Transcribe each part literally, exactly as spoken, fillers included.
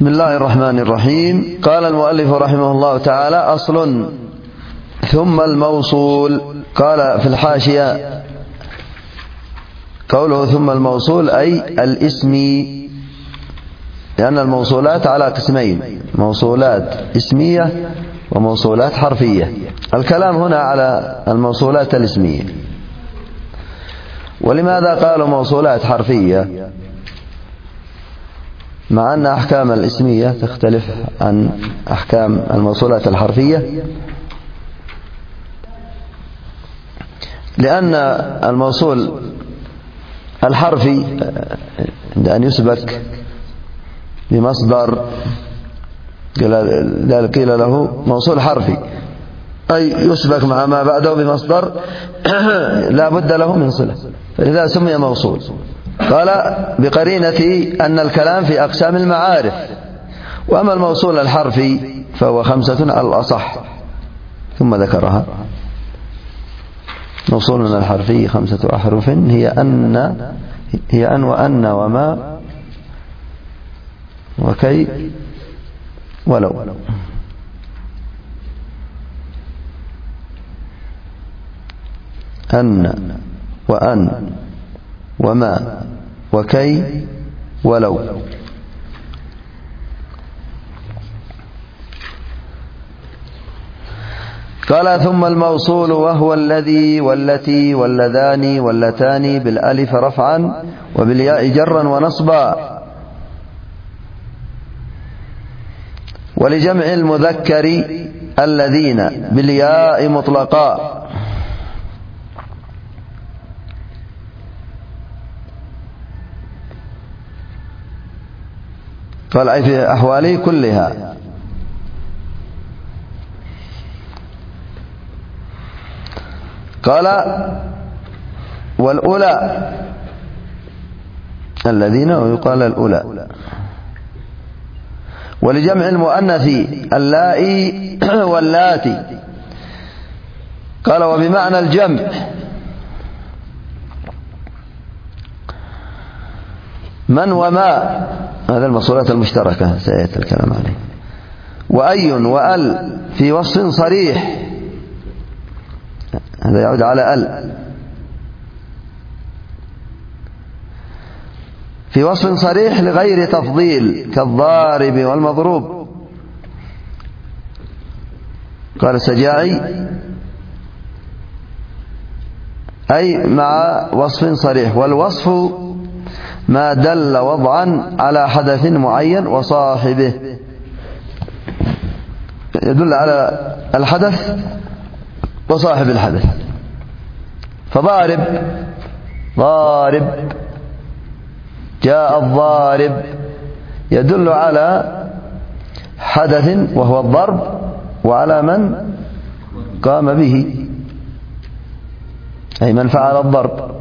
بسم الله الرحمن الرحيم. قال المؤلف رحمه الله تعالى: أصل ثم الموصول. قال في الحاشية: قوله ثم الموصول أي الاسمي، لأن الموصولات على قسمين: موصولات اسمية وموصولات حرفية. الكلام هنا على الموصولات الاسمية. ولماذا قالوا موصولات حرفية مع أن أحكام الاسمية تختلف عن أحكام الموصولات الحرفية؟ لأن الموصول الحرفي عند أن يسبك بمصدر قيل له موصول حرفي، أي يسبك مع ما بعده بمصدر لا بد له من صلة، فلذا سمي موصول. قال بقرينة أن الكلام في أقسام المعارف. وأما الموصول الحرفي فهو خمسة على الأصح، ثم ذكرها. موصولنا الحرفي خمسة أحرف هي أن هي أن وأن وما وكي ولو. أن وأن وما وكي ولو. قال ثم الموصول وهو الذي والتي واللذان واللتان بالألف رفعا وبالياء جرا ونصبا، ولجمع المذكر الذين بالياء مطلقا. قال أي في أحواله كلها. قال والأولى الذين، ويقال الأولى. ولجمع المؤنث اللائي واللاتي. قال وبمعنى الجمع من وما، هذا الموصولات المشتركة سيأتي الكلام عليه. وأي وأل في وصف صريح، هذا يعود على أل، في وصف صريح لغير تفضيل كالضارب والمضروب. قال السجاعي أي مع وصف صريح، والوصف ما دل وضعا على حدث معين وصاحبه، يدل على الحدث وصاحب الحدث. فضارب ضارب، جاء الضارب، يدل على حدث وهو الضرب، وعلى من قام به، أي من فعل الضرب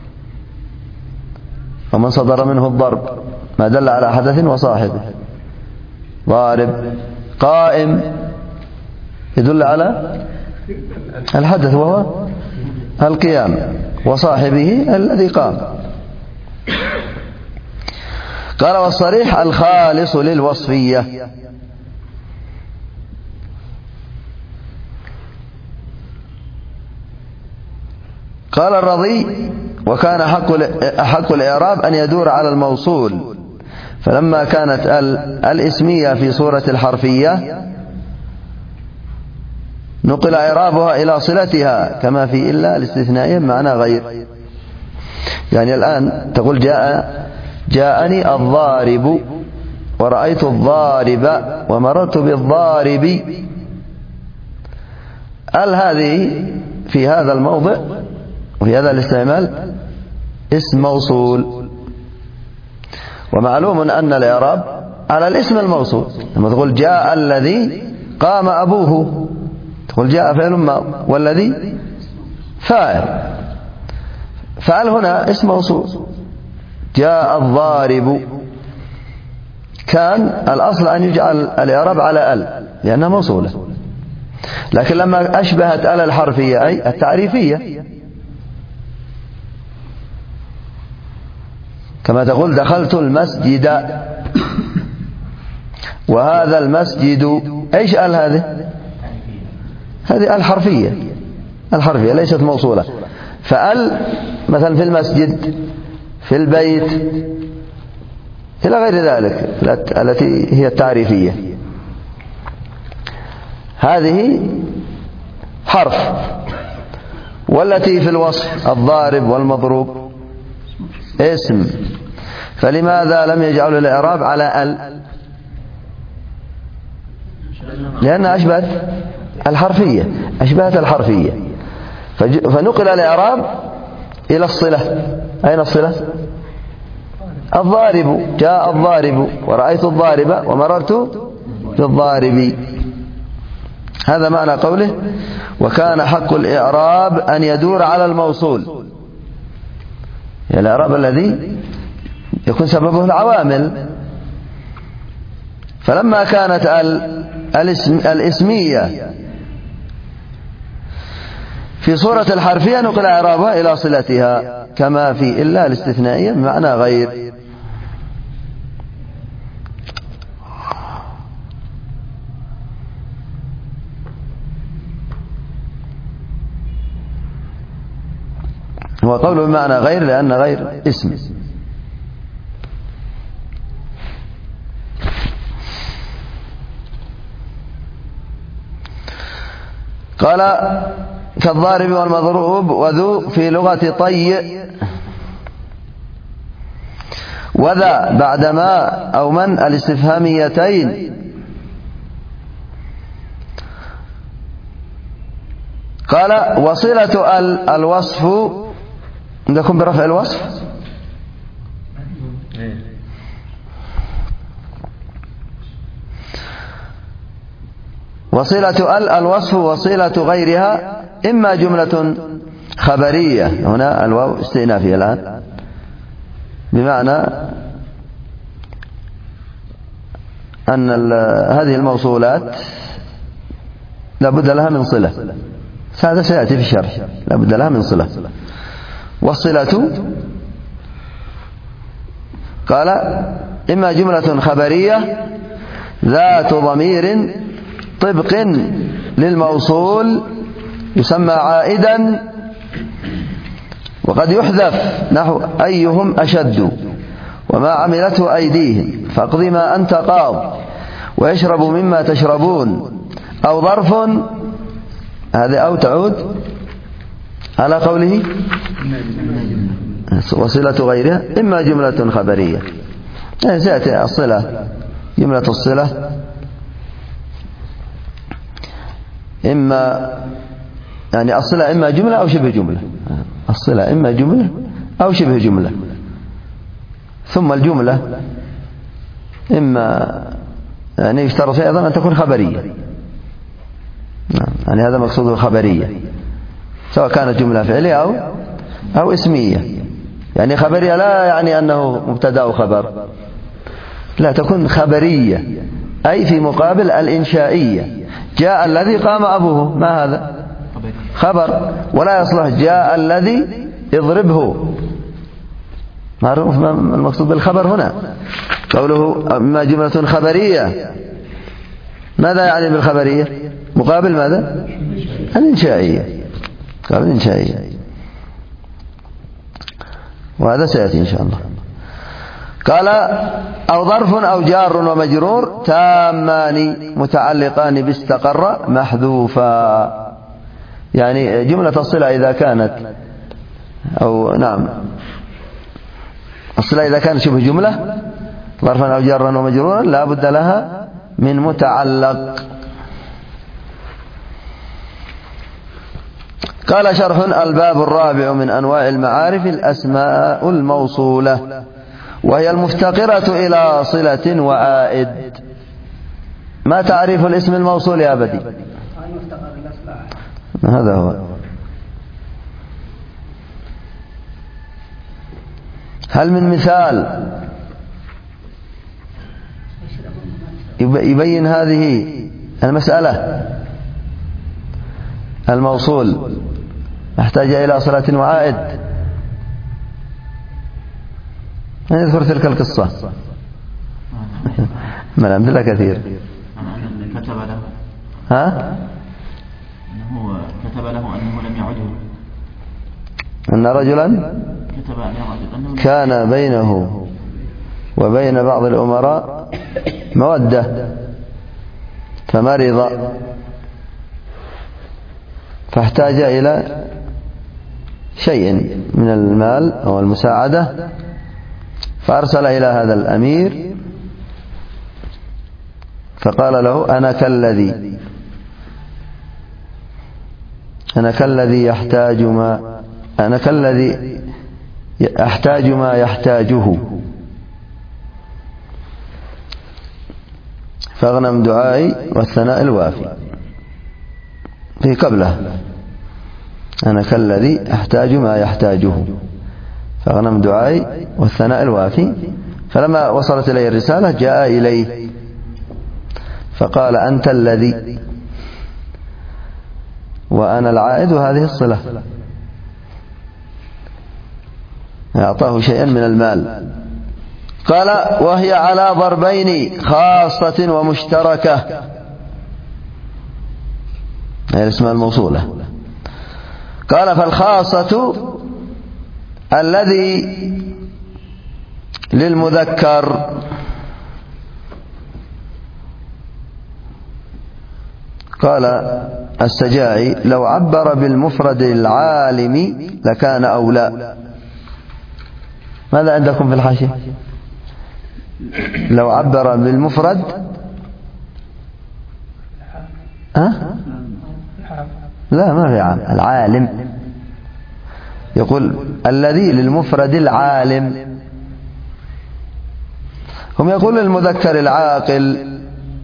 ومن صدر منه الضرب، ما دل على حدث وصاحبه. ضارب. قائم يدل على الحدث وهو القيام، وصاحبه الذي قام. قال والصريح الخالص للوصفية. قال الرضي وكان حق الإعراب أن يدور على الموصول، فلما كانت الاسمية في صورة الحرفية نقل إعرابها إلى صلتها كما في إلا الاستثنائية بمعنى غير. يعني الآن تقول جاء جاءني الضارب ورأيت الضارب ومررت بالضارب. ال هذه في هذا الموضع وفي هذا الاستعمال اسم موصول. ومعلوم أن الإعراب على الاسم الموصول. لما تقول جاء الذي قام أبوه، تقول جاء فعل ما، والذي فاعل. فعل هنا اسم موصول. جاء الضارب، كان الأصل أن يجعل الإعراب على ال لأنها موصولة، لكن لما أشبهت ال الحرفية أي التعريفية، كما تقول دخلت المسجد، وهذا المسجد. ايش ال هذه؟ هذه الحرفية، الحرفية ليست موصولة. فال مثلا في المسجد، في البيت، إلى غير ذلك التي هي التعريفية، هذه حرف. والتي في الوصف الضارب والمضروب اسم. فلماذا لم يجعلوا الإعراب على ال؟ لأنها أشبهت الحرفية، أشبهت الحرفية، فنقل الإعراب إلى الصلة. أين الصلة؟ الضارب، جاء الضارب ورأيت الضارب ومررت بالضارب. هذا معنى قوله وكان حق الإعراب أن يدور على الموصول، يعني الإعراب الذي يكون سببه العوامل. فلما كانت الاسم الاسمية في صورة الحرفية نقل إعرابها إلى صلتها، كما في إلا الاستثنائية بمعنى غير. وقوله بمعنى غير لأن غير اسم. قال كالضارب والمضروب وذو في لغة طي، وذا بعد ما أو من الاستفهاميتين. قال وصلة ال الوصف عندكم برفع الوصف، وصلة ال الوصف وصلة غيرها إما جملة خبرية، هنا الواو استئنافية الآن، بمعنى أن هذه الموصولات لا بد لها من صلة، هذا سيأتي في الشرح، لا بد لها من صلة. والصلة قال إما جملة خبرية ذات ضمير طبق للموصول يسمى عائدا، وقد يحذف نحو أيهم أشد وما عملته أيديهم فاقض ما أنت قاض ويشرب مما تشربون، أو ظرف، هذا أو تعود على قوله وصلة غيرها إما جملة خبرية، يعني سيأتي الصلة جملة الصلة إما يعني الصلة إما جملة أو شبه جملة، الصلة إما جملة أو شبه جملة. ثم الجملة إما يعني يشترط فيها أيضا أن تكون خبرية، يعني هذا مقصود الخبرية، سواء كانت جملة فعلية أو أو اسمية. يعني خبرية لا يعني أنه مبتدأ وخبر، لا، تكون خبرية أي في مقابل الإنشائية. جاء الذي قام أبوه، ما هذا؟ خبر، ولا يصلح جاء الذي اضربه، معروف ما المقصود بالخبر هنا. قوله ما جملة خبرية، ماذا يعني بالخبرية؟ مقابل ماذا؟ الإنشائية، قابل الإنشائية، وهذا سيأتي إن شاء الله. قال أو ظرف أو جار ومجرور تامان متعلقان باستقر محذوفا، يعني جملة الصلة إذا كانت أو نعم الصلة إذا كانت شبه جملة ظرفا أو جارا ومجرورا لا بد لها من متعلق. قال شرح الباب الرابع من أنواع المعارف الأسماء الموصولة، وهي المفتقرة إلى صلة وعائد. ما تعريف الاسم الموصول يا بدي؟ هذا هو. هل من مثال يبين هذه المسألة؟ الموصول يحتاج إلى صلة وعائد. نذكر تلك القصة. من الأمثلة كثير. أن كتب له ها؟ أنه كتب له أنه لم يعده. أن رجلا كتب أنه كان بينه وبين بعض الأمراء مودة فمرض فاحتاج إلى شيء من المال أو المساعدة، فأرسل إلى هذا الأمير فقال له: أنا كالذي أنا كالذي يحتاج ما أنا كالذي أحتاج ما يحتاجه، فاغنم دعائي والثناء الوافي. في قبله: أنا كالذي أحتاج ما يحتاجه فاغنم دعائي والثناء الوافي. فلما وصلت إليه الرسالة جاء إليه فقال: أنت الذي وأنا العائد، وهذه الصلة. أعطاه شيئا من المال. قال: وهي على ضربين خاصة ومشتركة، هي الاسم الموصولة. قال: فالخاصة الذي للمذكر قال السجاعي: لو عبر بالمفرد العالم لكان أولى. ماذا عندكم في الحاشية؟ لو عبر بالمفرد ها؟ لا، ما في عام. العالم يقول الذي للمفرد العالم. هم يقول المذكر العاقل،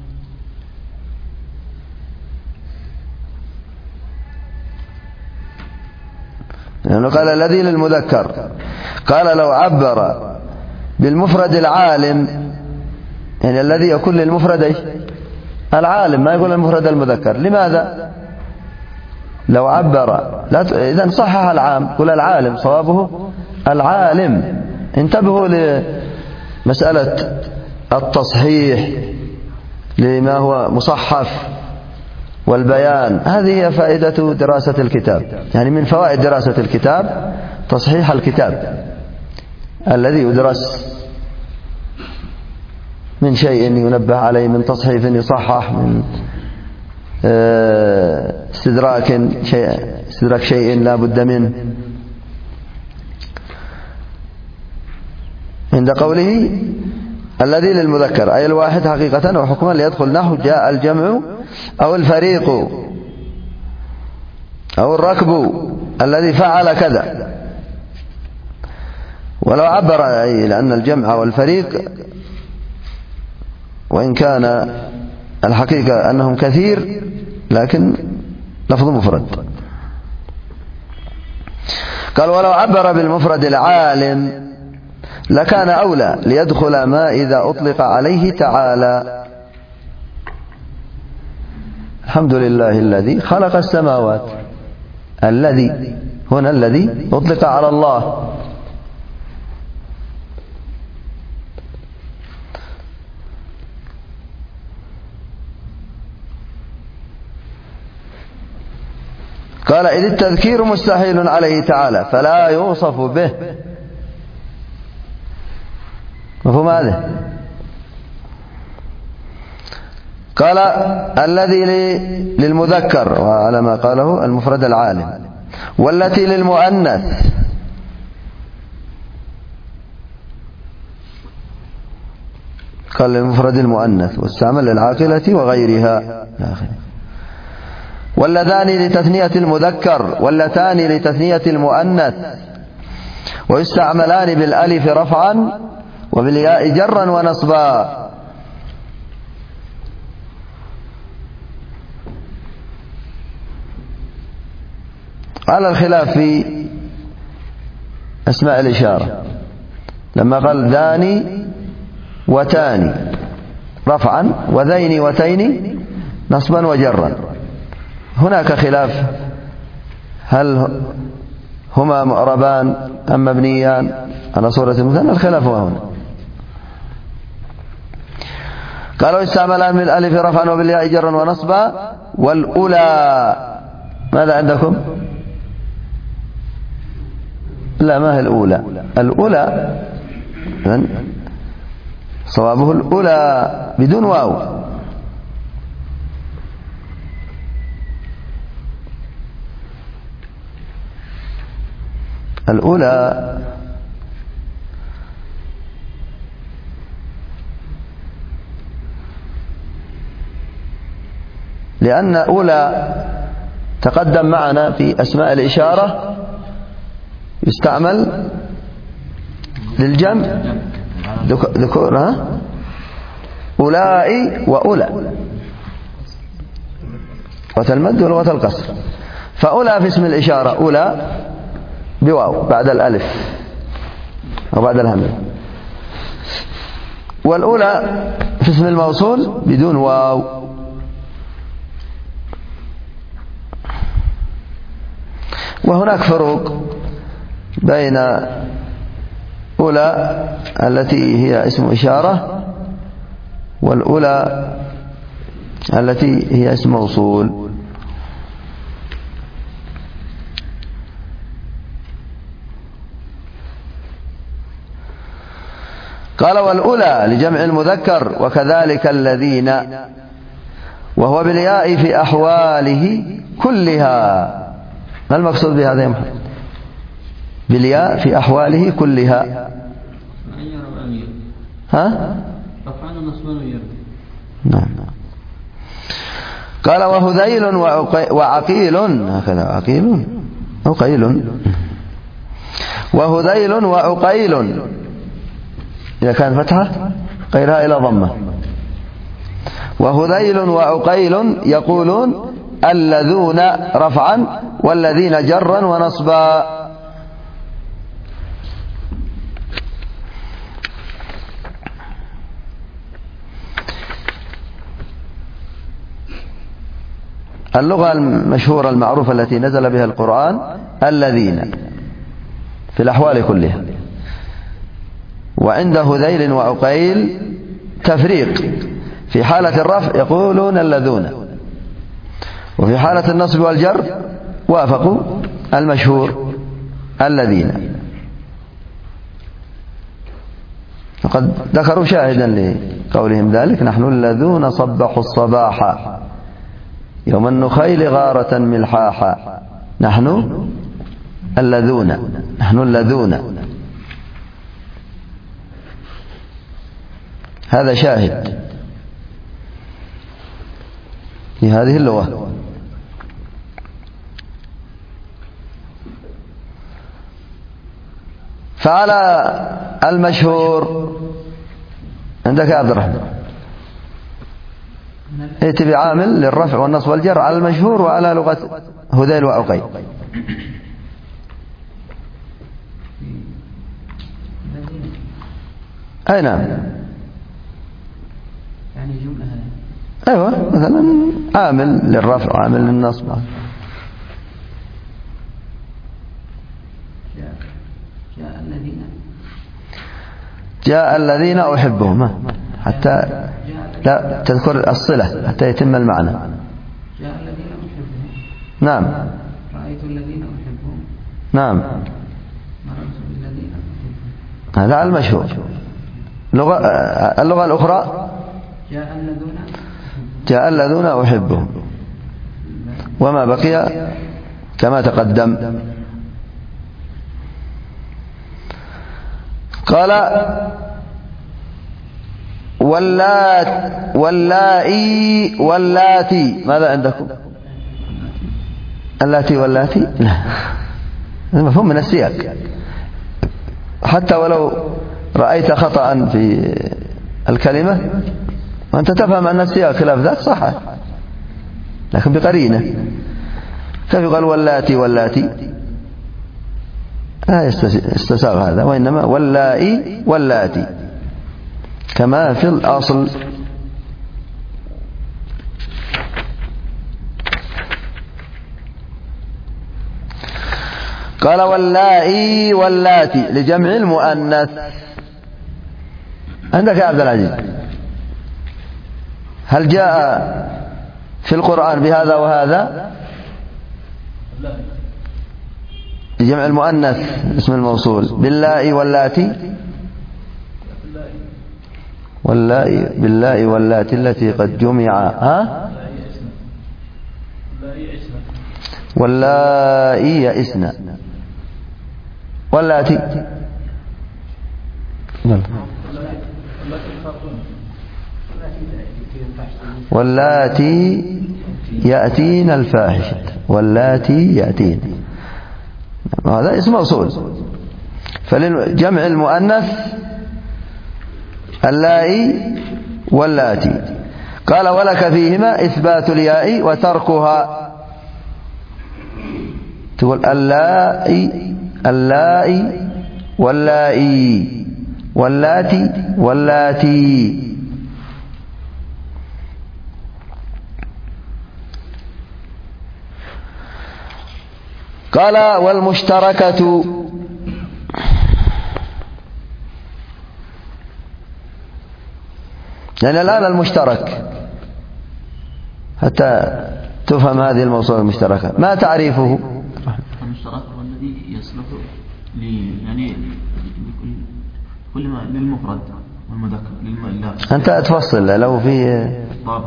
لأنه قال الذي للمذكر. قال لو عبر بالمفرد العالم يعني الذي يكون للمفرد ايش؟ العالم، ما يقول المفرد المذكر. لماذا؟ لو عبر لا ت... إذن صحح العام، قل العالم، صوابه العالم. انتبهوا لمسألة التصحيح لما هو مصحف والبيان. هذه هي فائدة دراسة الكتاب، يعني من فوائد دراسة الكتاب تصحيح الكتاب الذي يدرس من شيء ينبه عليه، من تصحيف يصحح، من استدراك شيء استدراك شيء لا بد منه. عند قوله الذي للمذكر أي الواحد حقيقة وحكما ليدخل نحو جاء الجمع أو الفريق أو الركب الذي فعل كذا. ولو عبر أي لأن الجمع والفريق وإن كان الحقيقة أنهم كثير لكن لفظ مفرد. قال: ولو عبر بالمفرد العالم لكان أولى ليدخل ما إذا أطلق عليه تعالى. الحمد لله الذي خلق السماوات. الذي هنا الذي أطلق على الله. قال: إذ التذكير مستحيل عليه تعالى فلا يوصف به. مفهوم هذا؟ قال: الذي للمذكر وعلى ما قاله المفرد العالم، والتي للمؤنث قال للمفرد المؤنث واستعمل للعاقلة وغيرها. واللذان لتثنية المذكر واللتان لتثنية المؤنث، ويستعملان بالألف رفعا وبالياء جرا ونصبا. على الخلاف في أسماء الإشارة، لما قال ذاني وتاني رفعا وذين وتين نصبا وجرا، هناك خلاف هل هما معربان أم مبنيان على صورة المثنى. الخلاف هو هنا. قالوا استعملان من الألف رفعا وبالياء جرا ونصبا. والأولى ماذا عندكم؟ لا، ما هي الأولى؟ الأولى صوابه الأولى بدون واو. الأولى لأن أولى تقدم معنا في أسماء الإشارة يستعمل للجمع ذكور، ها؟ أولئي وأولى، لغة المد ولغة القصر. فأولى في اسم الإشارة أولى بواو بعد الألف أو بعد الهمزة، والأولى في اسم الموصول بدون واو. وهناك فروق بين أولى التي هي اسم إشارة والأولى التي هي اسم موصول. قال والأولى لجمع المذكر وكذلك الذين، وهو بالياء في أحواله كلها. ما المقصود بهذا يا محمد؟ بالياء في أحواله كلها. ها؟ نعم. قال وهذيل وعقيل، هكذا عقيل عقيل، وهذيل وعقيل إذا كان فتحة غيرها إلى ضمة. وهذيل وعقيل يقولون الذون رفعا والذين جرا ونصبا. اللغة المشهورة المعروفة التي نزل بها القرآن الذين في الأحوال كلها. وعند هذيل وعقيل تفريق، في حالة الرفع يقولون الذون، وفي حالة النصب والجر وافقوا المشهور الذين. وقد ذكروا شاهدا لقولهم ذلك: نحن الذون صبحوا الصباح يوم النخيل غارة ملحاحا. نحن الذون، نحن الذون، هذا شاهد في هذه اللغة. فعلى المشهور عندك يا عبد الرحمن ائت بعامل للرفع والنصب والجر على المشهور وعلى لغة هذيل وعقيل. أي نعم، يعني جملة أيوة، مثلا عامل للرفع وعامل للنصب. جاء الذين جاء الذين أحبهم، حتى لا تذكر الصلة حتى يتم المعنى. جاء الذين أحبهم، نعم. رأيت الذين أحبهم، نعم. مررت بالذين أحبهم. هذا المشهور. اللغة اللغة الأخرى جاء الذين جاء الذين أحبهم، وما بقي كما تقدم. قال واللات واللائي واللاتي. ماذا عندكم؟ اللاتي واللاتي؟ لا، هذا مفهوم من السياق. حتى ولو رأيت خطأ في الكلمة وأنت تفهم أن السياق خلاف ذاك صح، لكن بقرينة. كيف يقال واللاتي واللاتي؟ لا يستساغ هذا، وإنما واللائي واللاتي كما في الأصل. قال واللائي واللاتي لجمع المؤنث. عندك يا عبد العزيز هل جاء في القرآن بهذا وهذا؟ جمع المؤنث اسم الموصول باللائي واللاتي واللائي باللائي واللاتي التي قد جمع ها واللائي يئسن واللاتي واللاتي يأتين الفاحشة واللاتي يأتين هذا اسم موصول. فلجمع المؤنث اللائي واللاتي. قال ولك فيهما إثبات الياء وتركها. تقول اللائي اللائي واللائي واللاتي واللاتي. قال والمشتركة يعني الآن المشترك حتى تفهم هذه الموصولة المشتركة ما تعريفه؟ المشترك هو الذي يصلح يعني كل ما للمفرد والمذكر للمؤنث. أنت تفصل لو في ضابط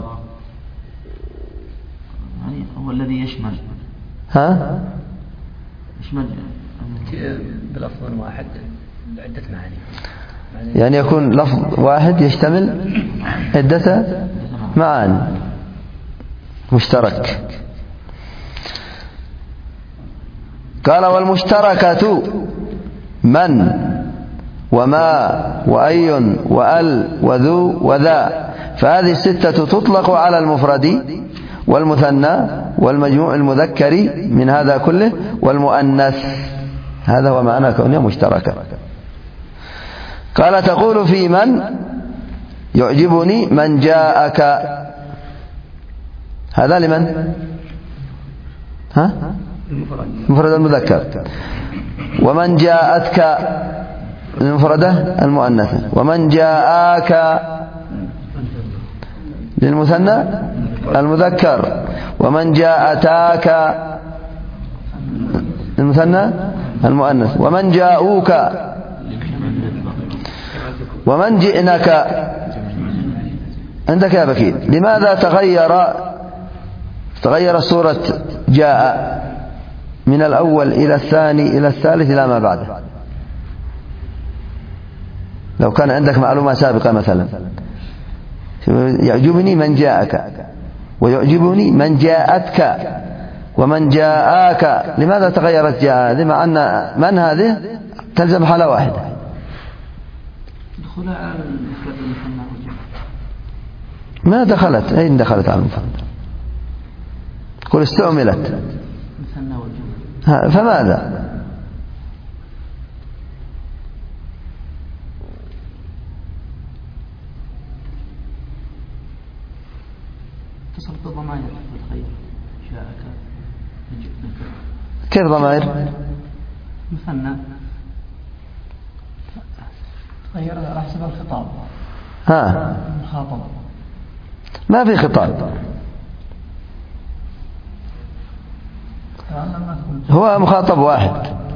يعني هو الذي يشمل ها يشمل بلفظ واحد عدة معاني يعني يكون لفظ واحد يشتمل عدة معاني مشترك. قال والمشتركة من وما وأي وأل وذو وذا. فهذه الستة تطلق على المفرد والمثنى والمجموع المذكر من هذا كله والمؤنث. هذا هو معنى كونها مشتركة. قال تقول في من يعجبني من جاءك. هذا لمن؟ ها؟ المفرد المذكر. ومن جاءتك المفردة المؤنثة. ومن جاءك للمثنى المذكر. ومن جاءتاك المثنى المؤنث. ومن جاءوك. ومن جئناك. عندك يا بكير لماذا تغير تغير صورة جاء من الأول إلى الثاني إلى الثالث إلى ما بعده؟ لو كان عندك معلومة سابقة مثلا يعجبني من جاءك ويعجبني من جاءتك ومن جاءك. لماذا تغيرت جاء هذه مع أن من هذه تلزم حالة واحدة؟ دخولها على المفرد المثنى والجمع. ما دخلت. أين دخلت على المفرد؟ قل استعملت المثنى والجمع. فماذا؟ تصرف الضمائر تتغير. جاءك كيف ضمائر؟ مثنى تغير على حسب الخطاب. ها مخاطب ما في خطاب. هو مخاطب واحد.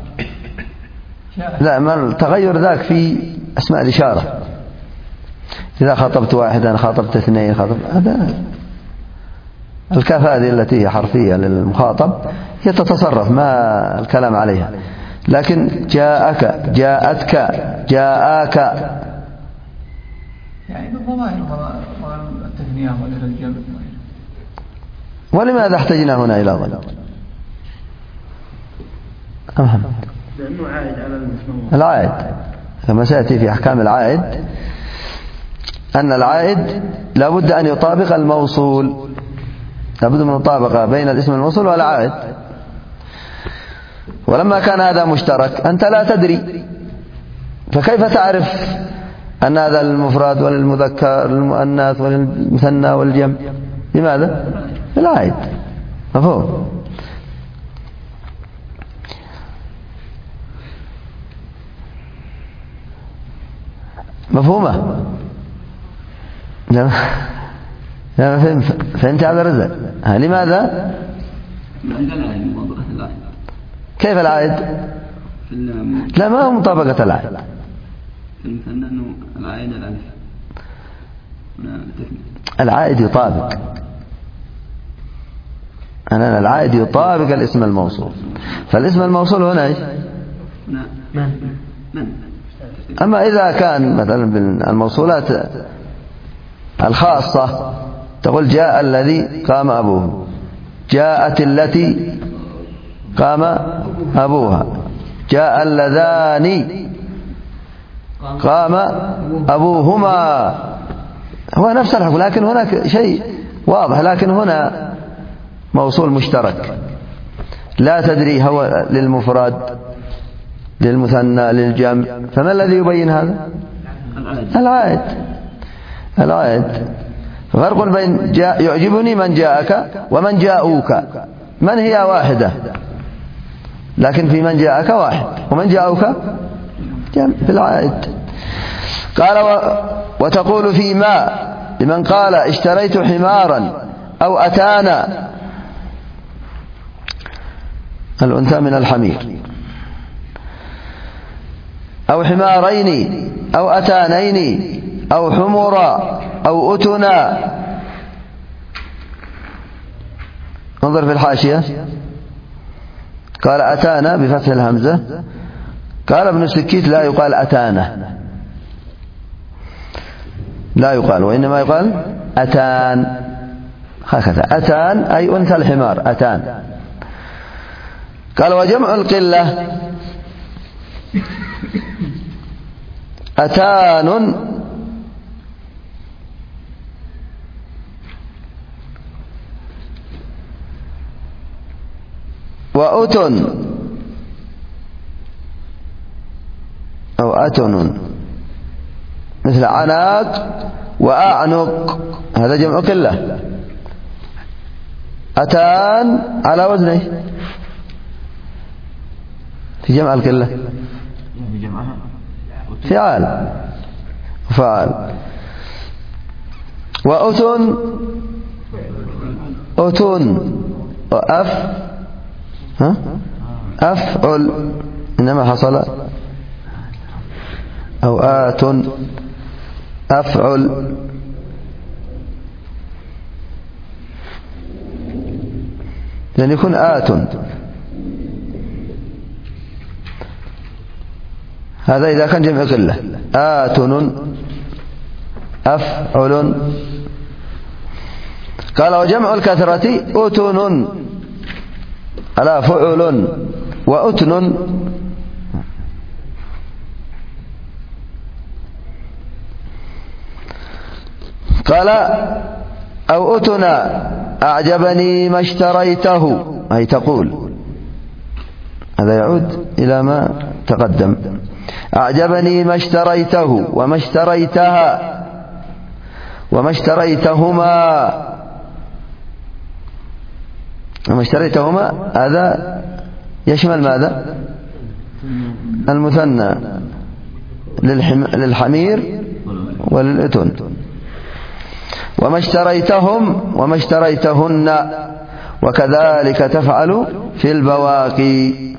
لا ما التغير ذاك في أسماء الإشارة. إذا خاطبت واحدا خاطبت اثنين خاطب هذا الكاف هذه التي هي حرفية للمخاطب هي تتصرف ما الكلام عليها. لكن جاءك جاءتك جاءك يعني الضمائر التثنية وغير الجمع. ولماذا احتجنا هنا إلى ضمائر؟ محمد لأنه عائد على المسموم. العائد كما سيأتي في أحكام العائد أن العائد لابد أن يطابق الموصول. لابد من المطابقة بين الاسم الموصول والعائد. ولما كان هذا مشترك أنت لا تدري فكيف تعرف أن هذا المفرد وللمذكر للمؤنث وللمثنى والجمع؟ لماذا؟ العائد. مفهوم؟ مفهومة؟ فهمت عبد الرزاق؟ لماذا؟ كيف العائد؟ لا، ما هو مطابقة العائد. العائد يطابق أنا العائد يطابق الاسم الموصول. فالاسم الموصول هنا إيش؟ أما إذا كان مثلا بالموصولات الخاصة تقول جاء الذي قام أبوه، جاءت التي قام أبوها، جاء اللذان قام أبوهما، هو نفس الحكم، لكن هناك شيء واضح. لكن هنا موصول مشترك لا تدري هو للمفرد للمثنى للجمع، فما الذي يبين هذا؟ العائد. العائد فرق بين جاء يعجبني من جاءك ومن جاءوك، من هي واحدة، لكن في من جاءك واحد ومن جاءوك في العائد. قال و... وتقول في ما لمن قال اشتريت حمارا أو أتانا، الأنثى من الحمير، أو حمارين أو أتانين أو حمرا أو أتنا. انظر في الحاشية، قال أتانا بفتح الهمزة، قال ابن السكيت لا يقال أتانا، لا يقال، وإنما يقال أتان، هكذا أتان أي أنثى الحمار أتان. قال وجمع القلة أتان وأتن أو أتن، مثل عناق وأعنق، هذا جمع قلة. أتان على وزنه في جمع القلة فعال فعال. وأتن أتن وأف ها أفعل، إنما حصل أو آت أفعل. يعني يكون آت، هذا إذا كان جمع قلة. آتن أفعل. قال وجمع الكثرة أتن على فعل وأتن. قال أو أتنا أعجبني ما اشتريته، أي تقول، هذا يعود إلى ما تقدم، أعجبني ما اشتريته وما اشتريتها وما اشتريتهما وما اشتريتهما، هذا يشمل ماذا؟ المثنى للحمير وللأتن. وما اشتريتهم وما اشتريتهن، وكذلك تفعل في البواقي.